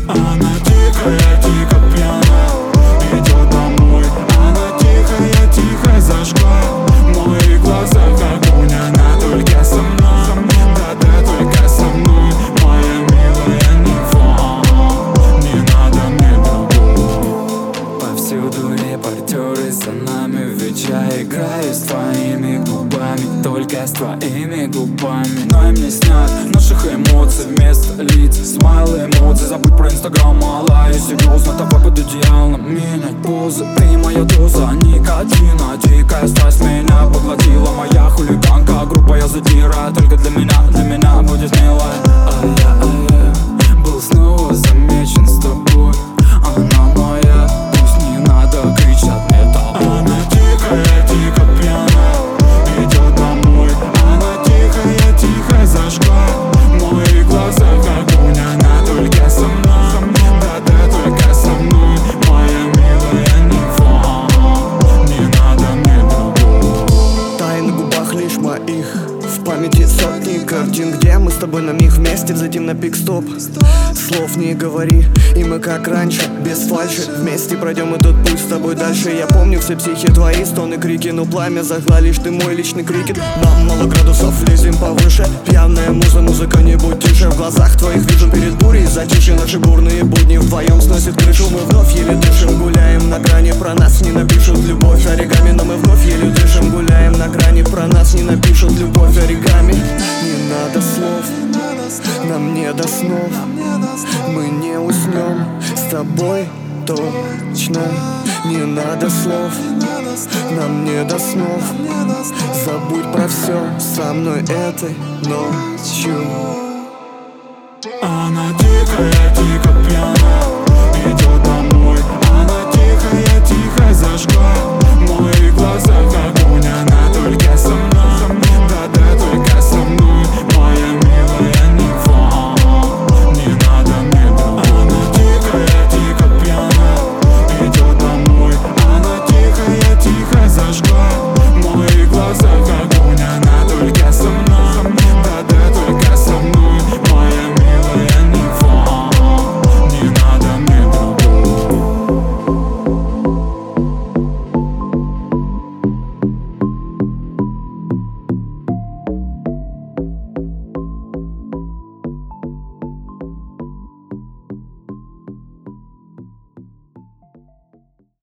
Она тихая, дико пьяная, идет домой. Она тихая, тихо зажгла мои глаза в огонь. Она только со мной, да-да, только со мной. Моя милая Нева, не надо мне другого. Повсюду репортеры за нами, ведь я играю с твоими губами, только с твоими губами. Но им не снят наших эмоций вместо лиц, смайл эмоций. Забудь про инстаграм, мала, и серьезно, давай под одеялом менять позы. Ты моя доза никотина, дикая страсть меня поглотила. Моя хулиганка, группа я задира, только для меня будет милая. А я был снова замечен с тобой. Она моя, пусть не надо кричать мне тобой. Она тихая, дико пьяная, идет домой. Она тихая, тихо зажгла мои глаза в огонь. Она только со мной, да-да, только со мной. Моя милая Нева, не надо мне другого. Тайн на губах лишь моих, в памяти сотни картин, где мы с тобой на миг вместе взлетим на пик-стоп. Слов не говори, и мы как раньше, без фальши, вместе пройдем этот путь с тобой дальше. Я помню все психи, твои стоны, крики, но пламя зажгла лишь ты, мой личный крикет. Нам мало градусов, лезем повыше. Пьяная музыка не будь тише. В глазах твоих вижу перед бурей затишье. Наши бурные будни вдвоем сносит крышу. Мы вновь еле дышим, гуляем на грани. Про нас не напишут любовь оригами, но мы вновь еле дышим, гуляем на грани. Про нас не напишут любовь оригами. Не надо слов, нам не до снов. Мы не уснем с тобой точно. Не надо слов, нам не до снов. Забудь про все со мной этой ночью. Она дикая,